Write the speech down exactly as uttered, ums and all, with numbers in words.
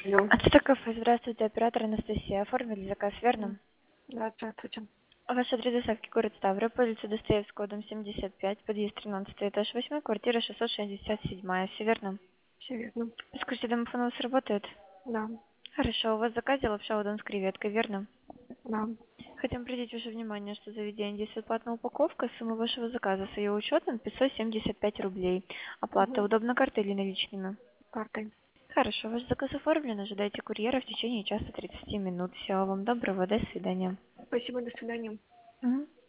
Алло. Ацтека кафе, здравствуйте, оператор Анастасия. Оформили заказ, М. верно? Да, здравствуйте. Ваш адрес доставки город Ставрополь, улица Достоевского, дом семьдесят пять, подъезд тринадцатый, этаж восемь, квартира шестьсот шестьдесят семь. Все верно? Все верно. Скажите, домофон у вас работает? Да, Хорошо, у вас в заказе лапша удон с креветкой, верно? да. Хотим обратить ваше внимание, что заведение действует платная упаковка, сумма вашего заказа с ее учетом пятьсот семьдесят пять рублей. Оплата Угу. удобно картой или наличными? Картой. Хорошо, ваш заказ оформлен, ожидайте курьера в течение часа тридцати минут. Всего вам доброго, до свидания. Спасибо, до свидания. Мгм.